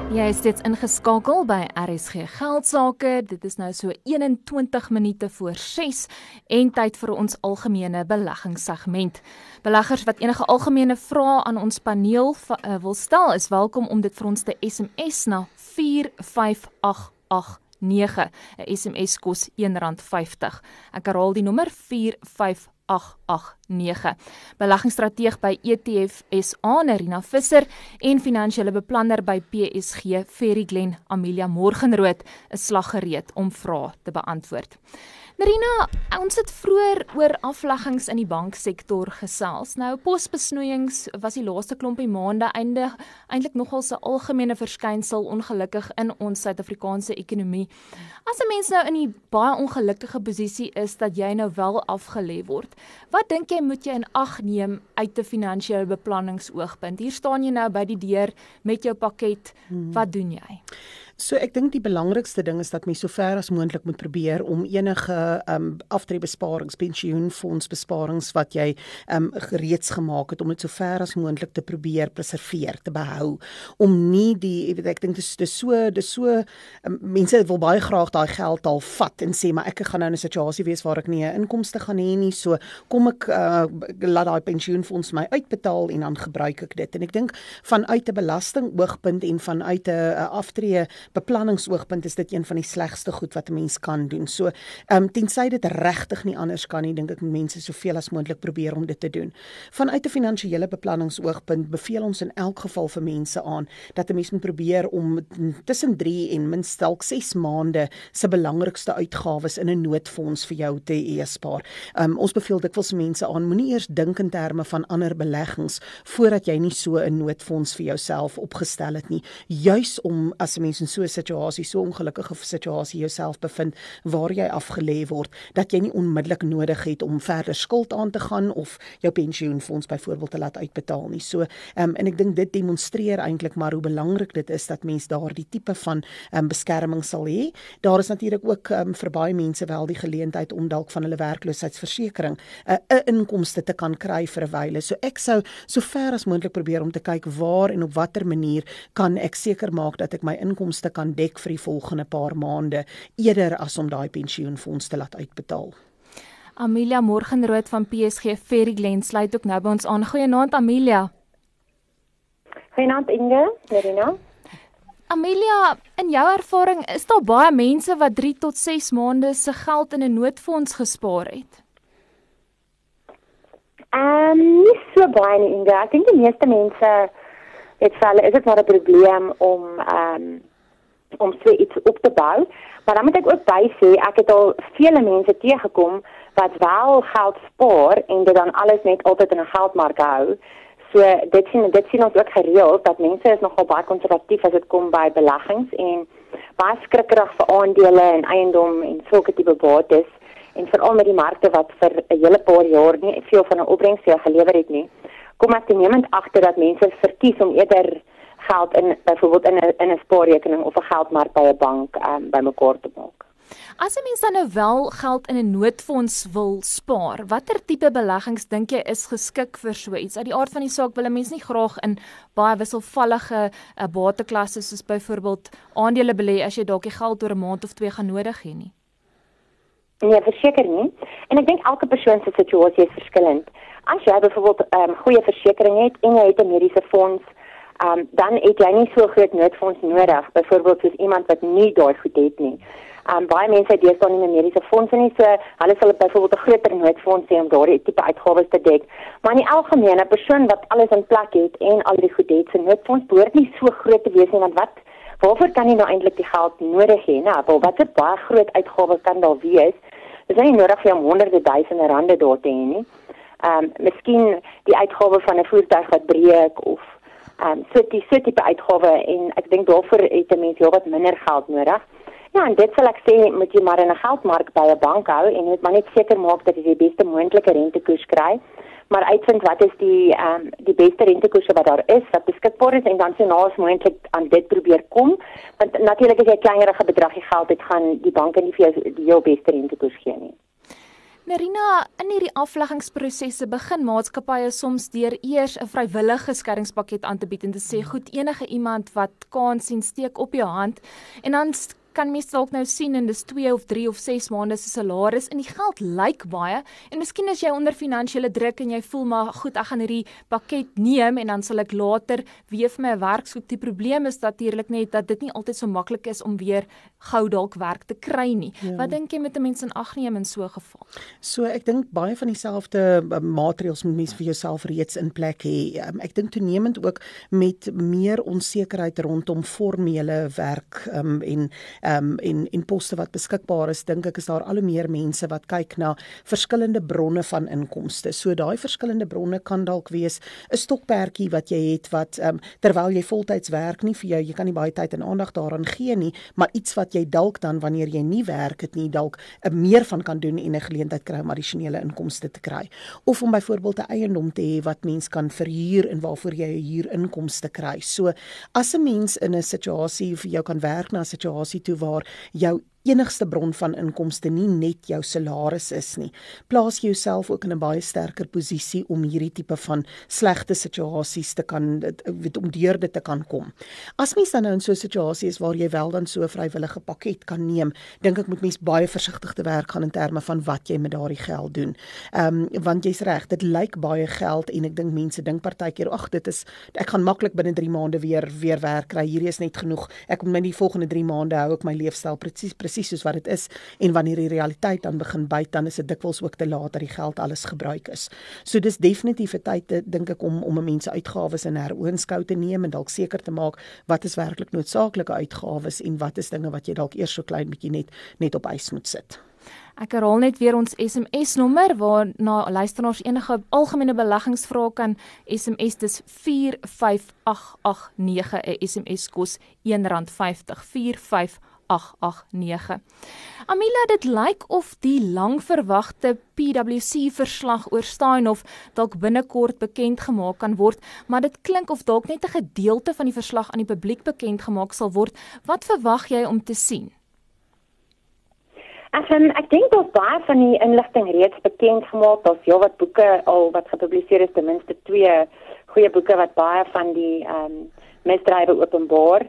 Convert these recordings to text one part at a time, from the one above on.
Jy is steeds ingeskakel by RSG Geldsaake. Dit is nou so 21 minute voor 6 en tyd vir ons algemene beleggingssegment. Beleggers wat enige algemene vrae aan ons paneel wil stel, is welkom om dit vir ons te SMS na 45889. 'n SMS kos R1.50. Ek herhaal die nommer 45889. Beleggingsstrateeg by ETF SA, Nerina Visser, en finansiële beplanner by PSG, Ferry Glen, Amelia Morgenrood, is slaggereed om vrae te beantwoord. Nerina, ons het vroeër oor afleggings in die banksektor gesels. Nou, posbesnoeiings was die laaste klompie maande eintlik nogal 'n algemene verskynsel, ongelukkig, in ons Suid-Afrikaanse ekonomie. As 'n mens nou in die baie ongelukkige posisie is dat jy nou wel afgelê word, wat dink jy moet jy in ag neem uit 'n finansiële beplanningsoogpunt? Hier staan jy nou by die deur met jou pakket. Wat doen jy? So ek dink die belangrikste ding is dat mens so ver as moontlik moet probeer om enige aftreebesparings, pensioenfondsbesparings wat jy reeds gemaak het, om dit so ver as moontlik te probeer preserveer, te behou. Om nie ek dink dis so mense wil baie graag daai geld al vat en sê, maar ek gaan nou in 'n situasie wees waar ek nie 'n inkomste gaan hê nie, so kom ek laat daai pensioenfonds my uitbetaal en dan gebruik ek dit. En ek dink vanuit 'n belastingoogpunt en vanuit 'n aftree beplanningsoogpunt is dit een van die slegste goed wat 'n mens kan doen. So, tensy dit regtig nie anders kan nie, dink ek mense soveel as moontlik probeer om dit te doen. Vanuit 'n finansiële beplanningsoogpunt beveel ons in elk geval vir mense aan dat 'n mens moet probeer om tussen 3 en minstens dalk 6 maande se belangrikste uitgawes in 'n noodfonds vir jou te spaar. Ons beveel dikwels mense aan, moenie eers dink in terme van ander beleggings voordat jy nie so 'n noodfonds vir jouself opgestel het nie. Juis om as 'n mens in so 'n situasie, so ongelukkige situasie jouself bevind waar jy afgelê word, dat jy nie onmiddellik nodig het om verder skuld aan te gaan of jou pensioenfonds byvoorbeeld te laat uitbetaal nie. So, en ek dink dit demonstreer eintlik maar hoe belangrik dit is dat mens daardie tipe van beskerming sal hê. Daar is natuurlik ook vir baie mense wel die geleentheid om dalk van hulle werkloosheidsversekering 'n inkomste te kan kry vir 'n wyle. So ek sou so ver as moontlik probeer om te kyk waar en op watter manier kan ek seker maak dat ek my inkomste kan dek vir die volgende paar maande, eerder as om daai pensioenfonds te laat uitbetaal. Amelia Morgenrood van PSG, Ferry Glen, sluit ook nou by ons aan. Goeienaand, Amelia. Goeienaand, Inge, Nerina. Amelia, in jou ervaring, is daar baie mense wat 3 tot 6 maande se geld in 'n noodfonds gespaar het? Nie so baie nie, Inge. Ek dink die meeste mense is dit maar 'n probleem om so iets op te bou. Maar dan moet ek ook by sê, ek het al vele mense teëgekom wat wel geld spaar en dit dan alles net altyd in 'n geldmark hou. So dit sien ons ook gereeld, dat mense is nogal baie konservatief as dit kom by beleggings en baie skrikkerig vir aandele en eiendom en sulke tipe bates. En veral met die markte wat vir 'n hele paar jaar nie veel van 'n opbrengs vir jou gelewer het nie, kom ek toenemend agter dat mense verkies om eerder geld byvoorbeeld in 'n spaarrekening of 'n geldmark by 'n bank bymekaar te maak. As 'n mens dan nou wel geld in 'n noodfonds wil spaar, watter tipe beleggings dink jy is geskik vir so iets? Uit die aard van die saak wil 'n mens nie graag in baie wisselvallige bateklasse soos byvoorbeeld aandele belê as jy dalk die geld oor 'n maand of 2 gaan nodig hê nie. Nee, verseker nie. En ek dink elke persoon se situasie is verskillend. As jy byvoorbeeld goeie versekerings het en jy het 'n mediese fonds, dan het jy nie so groot noodfonds nodig, byvoorbeeld soos iemand wat nie daai goed het nie. Baie mense het deesdae nie 'n mediese fonds nie, so hulle sal byvoorbeeld 'n groter noodfonds hê om daardie tipe uitgawes te dek. Maar in die algemeen, 'n persoon wat alles in plek het en al die goed het, se noodfonds behoort nie so groot te wees nie, want waarvoor kan jy nou eintlik die geld nodig hê? Nou, wat 'n baie groot uitgawe kan daar wees? Dis nie nodig vir om honderde duisende rande daar te hê nie. Miskien die uitgawe van 'n voertuig wat breek of so tipe uitgawe, en ek dink daarvoor het 'n mens wat minder geld nodig. Ja, en dit sal ek sê, moet jy maar in 'n geldmark by 'n bank hou en moet maar net seker maak dat jy die beste moontlike rentekoers kry. Maar uitvind wat is die beste rentekoerse wat daar is, wat beskikbaar is, en dan so naas moontlik aan dit probeer kom. Want natuurlik as jy 'n kleinerige bedragie geld het, gaan die banke nie vir jou die heel beste rentekoers gee nie. Nerina, in hierdie afleggingsprosesse begin maatskappye soms deur eers 'n vrywillige skeringspakket aan te bied en te sê, goed, enige iemand wat kans sien, steek op jou hand, en dan kan mens dalk nou sien en dis 2 of 3 of 6 maande se salaris en die geld lyk baie en miskien is jy onder finansiële druk en jy voel maar goed, ek gaan hierdie pakket neem en dan sal ek later weer vir my 'n werk soek. Die probleem is natuurlik net dat dit nie altyd so maklik is om weer gou dalk werk te kry nie. Ja. Wat dink jy met 'n mens in ag neem in so 'n geval? So ek dink baie van dieselfde maatreëls moet mens vir jouself reeds in plek hê. Ek dink toenemend ook met meer onsekerheid rondom formele werk en poste wat beskikbaar is, dink ek is daar al hoe meer mense wat kyk na verskillende bronne van inkomste. So daai verskillende bronne kan dalk wees 'n stokperdjie wat jy het wat terwyl jy voltyds werk nie vir jou, jy kan nie baie tyd en aandag daaraan gee nie, maar iets wat jy dalk dan wanneer jy nie werk het nie, dalk meer van kan doen en 'n geleentheid kry om addisionele inkomste te kry. Of om byvoorbeeld 'n eiendom te hê wat mens kan verhuur en waarvoor jy 'n huurinkomste kry. So as 'n mens in 'n situasie vir jou kan werk na 'n situasie toe waar jou enigste bron van inkomste nie net jou salaris is nie, plaas jy jouself ook in 'n baie sterker posisie om hierdie tipe van slegte situasies te kan, om deur dit te kan kom. As mens dan nou in so 'n situasie is waar jy wel dan so 'n vrywillige pakket kan neem, dink ek moet mens baie versigtig te werk gaan in terme van wat jy met daardie geld doen. Want jy's reg, dit lyk baie geld en ek dink mense dink partykeer, ag ek gaan maklik binne 3 maande weer werk kry, hierdie is net genoeg, ek kom net die volgende 3 maande hou ek my leefstyl presies soos wat dit is, en wanneer die realiteit dan begin byt, dan is dit dikwels ook te laat dat die geld alles gebruik is. So dis definitief 'n tyd, dink ek, om 'n mens se uitgawes in heroonskou te neem en dalk seker te maak wat is werklik noodsaaklike uitgawes en wat is dinge wat jy dalk eers so klein bietjie net op ys moet sit. Ek herhaal net weer ons SMS-nommer waarna luisteraars enige algemene beleggingsvrae kan SMS, dis 45889, 'n SMS kos R1.50, 45889. Amelia, dit lyk of die lang verwagte PwC-verslag oor Steinhoff dalk binnekort bekend gemaak kan word, maar dit klink of dalk net 'n gedeelte van die verslag aan die publiek bekend gemaak sal word. Wat verwag jy om te sien? Ek dink dat baie van die inligting reeds bekend gemaak, daar's heelwat boeke al wat gepubliseer is, ten minste 2 goeie boeke wat baie van die misdrywe openbaar.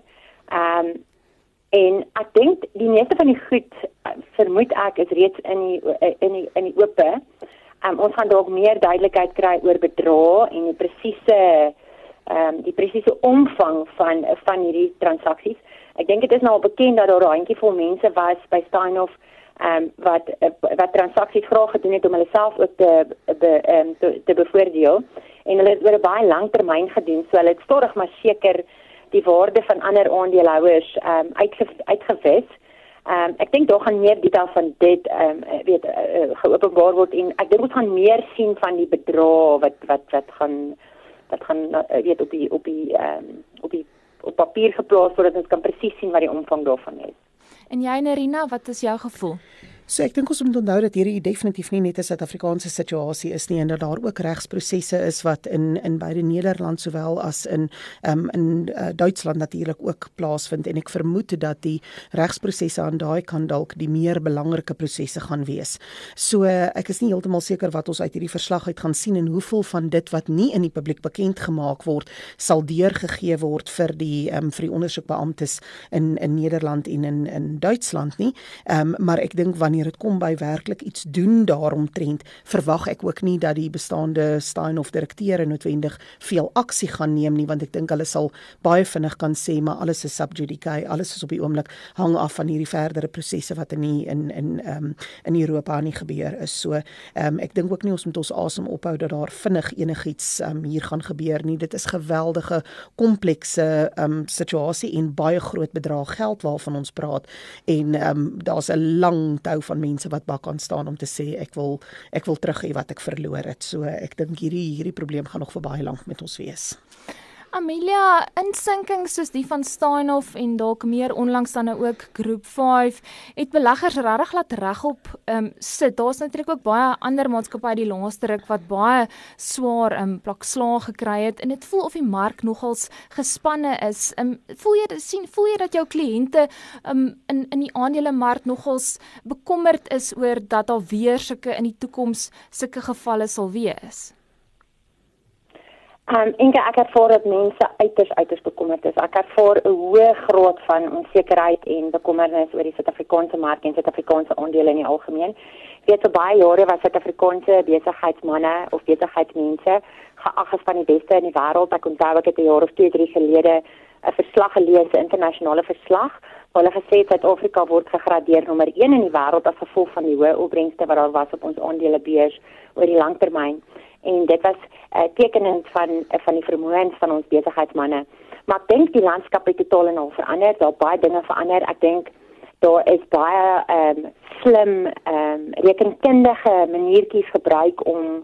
En ek dink die meeste van die goed, vermoed ek, is reeds in die ope. Ons gaan dalk meer duidelikheid kry oor bedrae en die presiese omvang van hierdie transaksies. Ek dink dit is nou al bekend dat daar 'n handjievol mense was by Steinhoff wat transaksies graag gedoen het om hulle self ook te bevoordeel. En hulle het oor 'n baie lang termyn gedoen, so hulle het stadig maar seker die waarde van ander aandeelhouers uitgewis. Ek dink daar gaan meer detail van dit geopenbaar word en ek dink ons gaan meer sien van die bedrae wat gaan op papier geplaas word, dat ons kan presies sien wat die omvang daarvan is. En jy, Nerina, wat is jou gevoel? So ek dink ons moet onthou dat hierdie definitief nie net 'n Suid-Afrikaanse situasie is nie en dat daar ook regsprosesse is wat in beide Nederland sowel as in Duitsland natuurlik ook plaasvind, en ek vermoed dat die regsprosesse aan daai kant dalk die meer belangrike prosesse gaan wees. So ek is nie heeltemal seker wat ons uit hierdie verslag uit gaan sien en hoeveel van dit wat nie in die publiek bekend gemaak word sal deurgegee word vir die ondersoekbeamptes in Nederland en in Duitsland nie. Maar ek dink wanneer dit kom by werklik iets doen daaromtrent, verwag ek ook nie dat die bestaande Steinhoff direkteure noodwendig veel aksie gaan neem nie, want ek dink hulle sal baie vinnig kan sê, maar alles is sub judice, alles is op die oomblik hang af van hierdie verdere prosesse wat in Europa nie gebeur is. So ek dink ook nie ons moet ons asem ophou dat daar vinnig enigiets hier gaan gebeur nie. Dit is geweldige komplekse situasie en baie groot bedrag geld waarvan ons praat, en daar's 'n lang tou van mense wat bak kan staan om te sê ek wil terug hê wat ek verloor het. So ek dink hierdie probleem gaan nog vir baie lank met ons wees. Amelia, insinkings soos die van Steinhoff en dalk meer onlangs dan nou ook Groep 5, het beleggers regtig laat regop sit. Daar's natuurlik ook baie ander maatskappye die laaste ruk wat baie swaar plakslaag gekry het en dit voel of die mark nogals gespanne is. Voel jy dat jou kliënte in die aandelemark nogals bekommerd is oor dat daar weer in die toekoms sulke gevalle sal wees? Inge, ek ervaar dat mense uiters bekommerd is. Ek ervaar 'n hoë graad van onsekerheid en bekommernis oor die Suid-Afrikaanse mark en Suid-Afrikaanse aandele in die algemeen. Ek weet vir baie jare was Suid-Afrikaanse besigheidsmense of besigheidsmense geag as van die beste in die wêreld. Ek onthou ek het 'n jaar of 2-3 gelede 'n verslag gelees, 'n internasionale verslag, waar hulle gesê het Suid-Afrika word gegradeer nommer 1 in die wêreld as gevolg van die hoë opbrengste wat daar was op ons aandelebeurs oor die langtermyn. En dit was tekenend van die vermoëns van ons besigheidsmense. Maar ek dink die landskap het totaal en al verander. Daar baie dinge verander. Ek dink daar is baie slim rekenkundige maniertjies gebruik om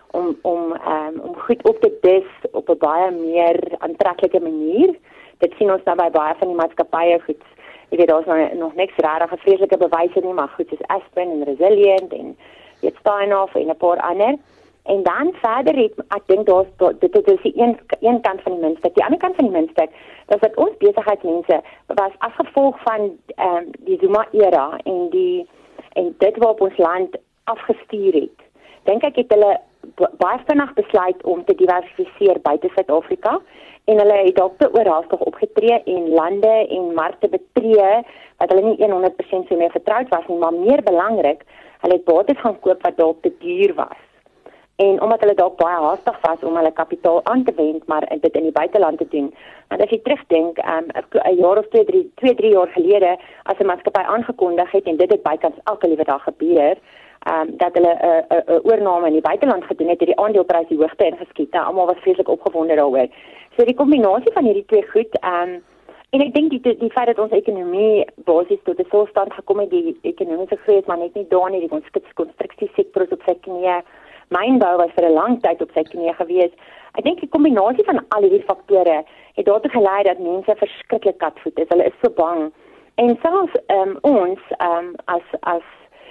goed op te dis op 'n baie meer aantreklike manier. Dit sien ons nou by baie van die maatskappye goed. Jy weet daar's nog niks regtig vreeslike bewyse nie, maar goed soos Aspen en Resilient en dit Steinhoff en 'n paar ander. En dan verder het ek dink dit is die een kant van die muntstuk. Die ander kant van die muntstuk, dat ons besigheidsmense was as gevolg van die Zuma-era en dit wat ons land afgestuur het. Dink ek het hulle baie vinnig besluit om te diversifiseer buite Suid-Afrika en hulle het dalk te oorhaastig opgetree en lande en markte betree wat hulle nie 100% so mee vertroud was nie, maar meer belangrik, hulle het bates gaan koop wat dalk te duur was. En omdat hulle dalk baie haastig was om hulle kapitaal aan te wend, maar dit in die buiteland te doen. Want as jy terugdink, 'n jaar of 2-3 jaar gelede, as 'n maatskappy aangekondig het en dit het bykans elke liewe dag gebeur, dat hulle 'n oorname in die buiteland gedoen het die aandeleprys die hoogte ingeskiet. Almal was vreeslik opgewonde daaroor. So die kombinasie van hierdie twee goed, en ek dink die feit dat ons ekonomie basies tot 'n stilstand gekom het, die ekonomiese groei is maar net nie daar nie, die konstruksiesektor is op sy knieë. Mynbou was vir 'n lang tyd op sy knieë gewees. Ek dink die kombinasie van al hierdie faktore het daartoe gelei dat mense verskriklik katvoet is. Hulle is so bang. En selfs ons as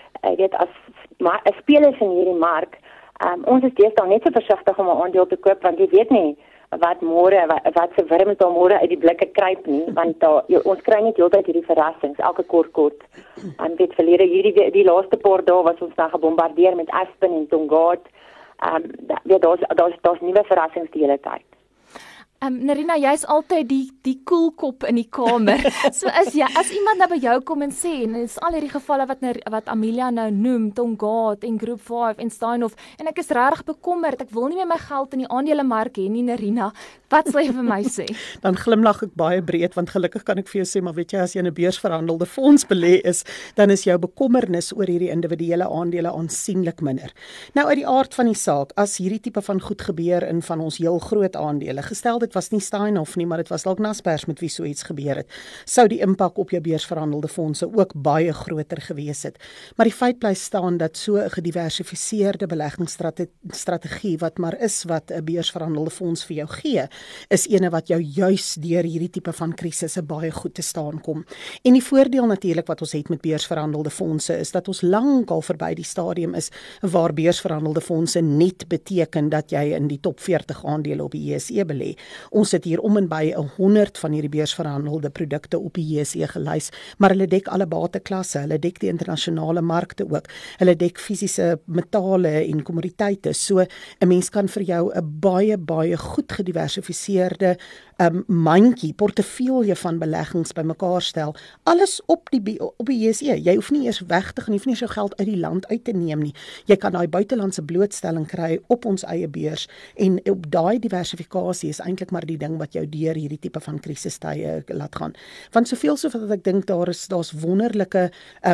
spelers in hierdie mark, ons is deesdae net so versigtig om 'n aandeel te koop want jy weet nie wat se wurm daar môre uit die blikke kruip nie, want ons kry net heeltyd hierdie verrassings elke kort. En dit verlede die laaste paar dae was ons dan gebombardeer met Aspen en Tongaat. Daar's nuwe verrassings die hele tyd. Nerina, jy's altyd die koelkop in die kamer. So as iemand nou by jou kom en sê, en dis al hierdie gevalle wat Amelia nou noem, Tongaat en Groep 5 en Steinhoff, en ek is regtig bekommerd, ek wil nie meer my geld in die aandelemark hê nie, Nerina. Wat sal jy vir my sê? Dan glimlag ek baie breed, want gelukkig kan ek vir jou sê, maar weet jy, as jy in 'n beursverhandelde fonds belê is, dan is jou bekommernis oor hierdie individuele aandele aansienlik minder. Nou uit die aard van die saak, as hierdie tipe van goed gebeur in van ons heel groot aandele, gestel dit was nie Steinhoff nie, maar dit was dalk Naspers met wie so iets gebeur het, sou die impak op jou beursverhandelde fondse ook baie groter gewees het. Maar die feit bly staan dat so 'n gediversifiseerde beleggingsstrategie wat maar is wat 'n beursverhandelde fonds vir jou gee, is ene wat jou juis deur hierdie tipe van krisisse baie goed te staan kom. En die voordeel natuurlik wat ons het met beursverhandelde fondse is dat ons lankal verby die stadium is waar beursverhandelde fondse net beteken dat jy in die top 40 aandele op die JSE belê. Ons het hier om en by 100 van hierdie beursverhandelde produkte op die JSE gelys, maar hulle dek alle bateklasse, hulle dek die internasionale markte ook, hulle dek fisiese metale en kommoditeite, so 'n mens kan vir jou 'n baie goed gediversifiseerde mandjie, portefeulje van beleggings bymekaar stel, alles op die JSE. Jy hoef nie eers weg te gaan, jy hoef nie eers jou geld uit die land uit te neem nie. Jy kan daai buitelandse blootstelling kry op ons eie beurs, en op daai diversifikasie is eintlik maar die ding wat jou deur hierdie tipe van krisistye laat gaan. Want soveel wat ek dink daar's wonderlike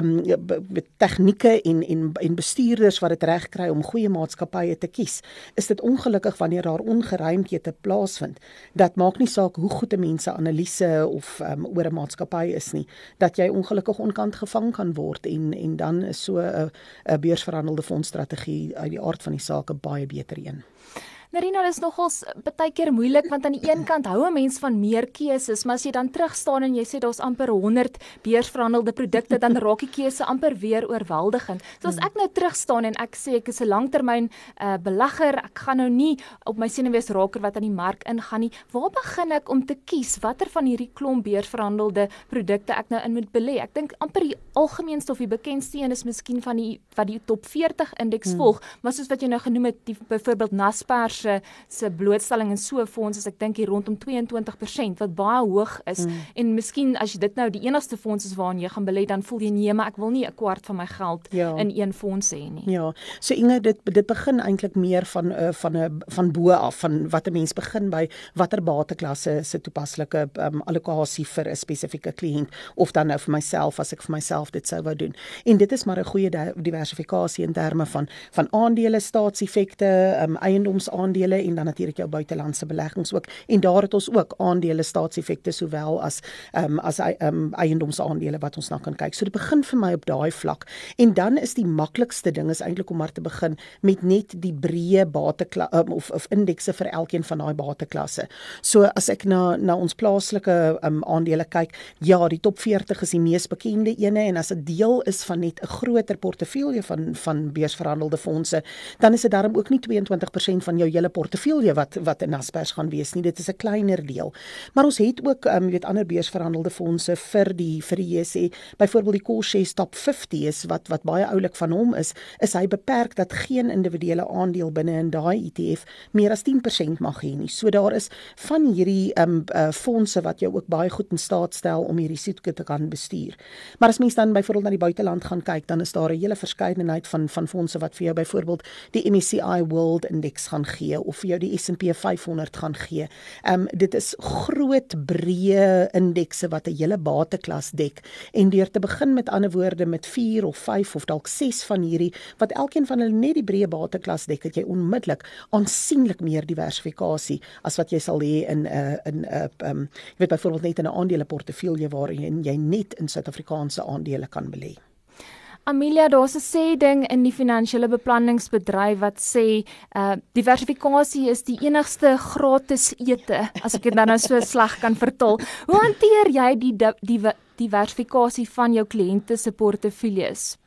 tegnieke en bestuurders wat dit reg kry om goeie maatskappye te kies. Is dit ongelukkig wanneer daar ongeruimdhede plaasvind. Dat maak nie saak hoe goed 'n mens se analise of oor 'n maatskappy is nie, dat jy ongelukkig onkant gevang kan word en dan is so 'n beursverhandelde fondsstrategie uit die aard van die saak 'n baie beter een. Nerina, dit is nogals baie keer moeilik want aan die een kant hou 'n mens van meer keuses, maar as jy dan terugstaan en jy sê daar's amper 100 beursverhandelde produkte, dan raak die keuse amper weer oorweldigend. So as ek nou terugstaan en ek sê ek is 'n langtermyn belegger, ek gaan nou nie op my senuwees raak wat aan die mark ingaan nie. Waar begin ek om te kies watter van hierdie klomp beursverhandelde produkte ek nou in moet belê? Ek dink amper die algemeenste of die bekendste een is miskien van die wat die top 40 indeks volg, maar soos wat jy nou genoem het, die byvoorbeeld Naspers se blootstelling in so 'n fonds is ek dink hier rondom 22% wat baie hoog is en miskien as jy dit nou die enigste fonds is waarin jy gaan belê, dan voel jy nee, maar ek wil nie 'n kwart van my geld in een fonds hê nie. Ja, so Inge, dit begin eintlik meer van bo af, van wat 'n mens begin by watter bateklasse se toepaslike allokasie vir 'n spesifieke kliënt of dan nou vir myself as ek vir myself dit sou wou doen. En dit is maar 'n goeie diversifikasie in terme van aandele, staatseffekte, eiendomsaandele en dan natuurlik jou buitelandse beleggings ook. En daar het ons ook aandele, staatseffekte sowel as eiendomsaandele wat ons na kan kyk. So dit begin vir my op daai vlak. En dan is die maklikste ding is eintlik om maar te begin met net die breë of indekse vir elkeen van daai bateklasse. So as ek na ons plaaslike aandele kyk, ja, die top 40 is die mees bekende ene en as 'n deel is van net 'n groter portefeulje van beursverhandelde fondse, dan is dit daarom ook nie 22% van jou hele portefeulje wat in Naspers gaan wees nie. Dit is 'n kleiner deel. Maar ons het ook ander beursverhandelde fondse vir die JSE. Byvoorbeeld die Coreshares Top 50 is wat baie oulik van hom is hy beperk dat geen individuele aandeel binne in daai ETF meer as 10% mag hê nie. So daar is van hierdie fondse wat jou ook baie goed in staat stel om die risiko te kan bestuur. Maar as mens dan byvoorbeeld na die buiteland gaan kyk, dan is daar 'n hele verskeidenheid van fondse wat vir jou byvoorbeeld die MSCI World Index gaan gee of vir jou die S&P 500 gaan gee. Dit is groot breë indekse wat 'n hele bateklas dek en deur te begin met ander woorde met 4 of 5 of dalk 6 van hierdie wat elkeen van hulle net die breë bateklas dek, het jy onmiddellik aansienlik meer diversifikasie as wat jy sal hê in jy weet byvoorbeeld net in 'n aandeleportefeulje waarin jy net in Suid-Afrikaanse aandele kan belê. Amelia, daar's 'n sê ding in die finansiële beplanningsbedryf wat sê diversifikasie is die enigste gratis ete, as ek dit nou so sleg kan vertaal. Hoe hanteer jy die diversifikasie van jou kliënte se portefeuilles?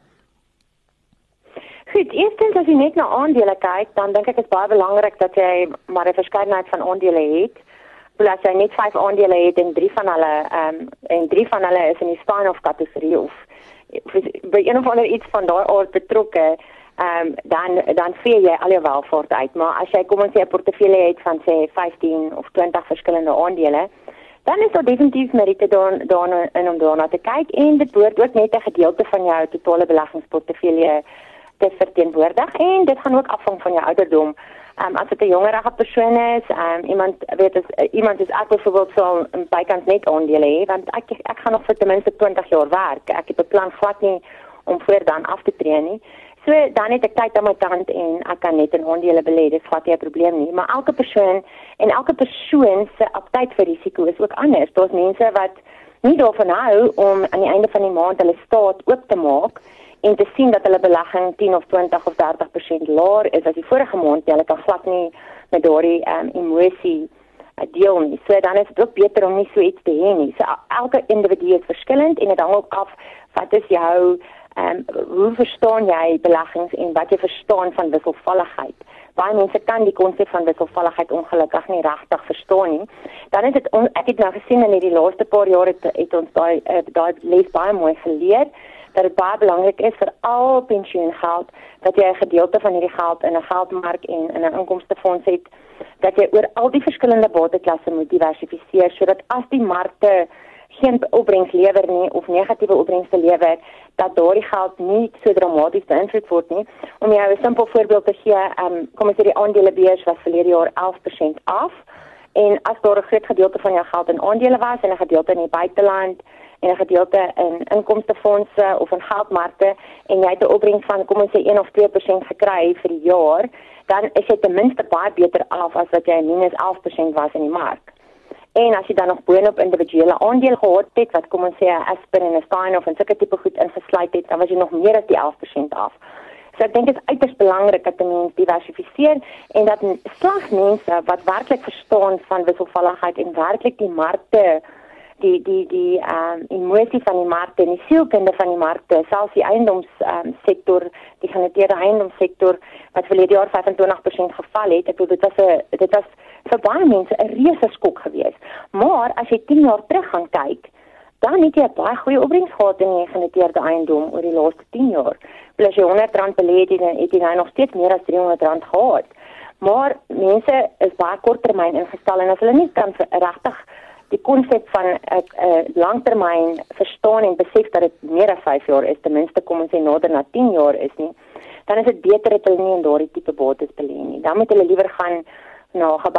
Goed, eerstens as jy net na aandele kyk, dan dink ek dit is baie belangrik dat jy maar 'n verskeidenheid van aandele het. As jy net 5 aandele het en 3 van hulle is in die spin-off kategorie of by een of ander iets van daai aard betrokke, dan vee jy al jou welvaart uit. Maar as jy kom ons sê 'n portefeulje het van sê 15 of 20 verskillende aandele, dan is daar definitief meriete om daarna te kyk en dit behoort ook net 'n gedeelte van jou totale beleggingsportefeulje te verteenwoordig en dit gaan ook afhang van jou ouderdom. As dit 'n jongerige persoon is, iemand is ek byvoorbeeld sal bykans net aandele hê, want ek gaan nog vir ten minste 20 jaar werk. Ek het 'n plan glad nie om voor dan af te tree nie. So dan het ek tyd aan my kant en ek kan net in aandele belê, dit glad nie 'n probleem nie. Maar elke persoon se aptyt vir risiko is ook anders. Daar's mense wat nie daarvan hou om aan die einde van die maand hulle staat oop te maak en te sien dat hulle belegging 10 of 20 of 30% laer is as die vorige maand, hulle kan glad nie met daardie emosie deel nie. So dan is dit ook beter om nie so iets te hê nie. So elke individu is verskillend en dit hang ook af wat is jou hoe verstaan jy beleggings en wat jy verstaan van wisselvalligheid. Baie mense kan die konsep van wisselvalligheid ongelukkig nie regtig verstaan nie. Dan is dit ek het nou gesien in hierdie laaste paar jare het ons daai les baie mooi geleer dat dit baie belangrik is vir al pensioengeld dat jy 'n gedeelte van hierdie geld in 'n geldmark en in 'n inkomstefonds het, dat jy oor al die verskillende bateklasse moet diversifiseer sodat as die markte geen opbrengs lewer nie of negatiewe opbrengste lewer, dat daardie geld nie so dramaties beïnvloed word nie. Om jou 'n simpel voorbeeld te gee, kom ons sê die aandelebeurs was verlede jaar 11% af en as daar 'n groot gedeelte van jou geld in aandele was en 'n gedeelte in die buiteland en 'n gedeelte in inkomstefondse of in geldmarkte en jy het 'n opbrengs van kom ons sê 1 of 2% gekry vir die jaar, dan is jy ten minste baie beter af as wat jy minus 11% was in die mark. En as jy dan nog boonop individuele aandele gehad het wat kom ons sê 'n Aspen en 'n Stein of 'n sulke tipe goed ingesluit het, dan was jy nog meer as die 11% af. So ek dink dit is uiters belangrik dat 'n mens diversifiseer en dat slegs mense wat werklik verstaan van wisselvalligheid en werklik die markte die emosie van die markte en die sielkunde van die markte, selfs die eiendomssektor, die genoteerde eiendomssektor wat verlede jaar 25% geval het. Ek bedoel dit was vir baie mense 'n reuse skok geweest. Maar as jy 10 jaar terug gaan kyk, dan het jy 'n baie goeie opbrengs gehad in die genoteerde eiendom oor die laaste 10 jaar. As jy R100 belê het jy nou nog steeds meer as R300 gehad. Maar mense is baie korttermyn ingestel en as hulle nie kan regtig die konsep van 'n langtermyn verstaan en besef dat dit meer as 5 jaar is, ten minste kom ons sê nader na 10 jaar is nie, dan is dit beter dat hulle nie in daardie tipe bates belê nie. Dan moet hulle liewer gaan na 'n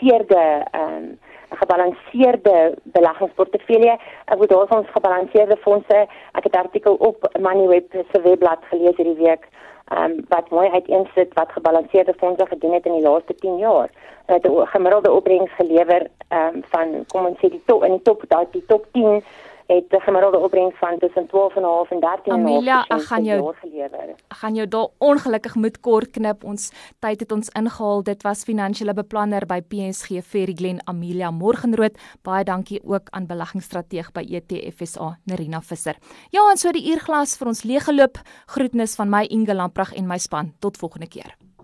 gebalanseerde beleggingsportefeulje. Ek bedoel daar is ons gebalanseerde fondse. Ek het 'n artikel op Moneyweb se webblad gelees hierdie week wat mooi uiteensit wat gebalanseerde fondse gedoen het in die laaste 10 jaar. Hulle het 'n gemiddelde opbrengs gelewer van kom ons sê die top 10 het 'n gemiddelde opbrengs van tussen 12,5 en 13,5% Amelia, ek gaan jou daar ongelukkig moet kort knip. Ons tyd het ons ingehaal. Dit was finansiële beplanner by PSG Ferry Glen, Amelia Morgenrood. Baie dankie ook aan beleggingsstrateeg by ETF SA, Nerina Visser. Ja, en so die uurglas vir ons leeggeloop. Groetnis van my Inge Lamprag en my span. Tot volgende keer.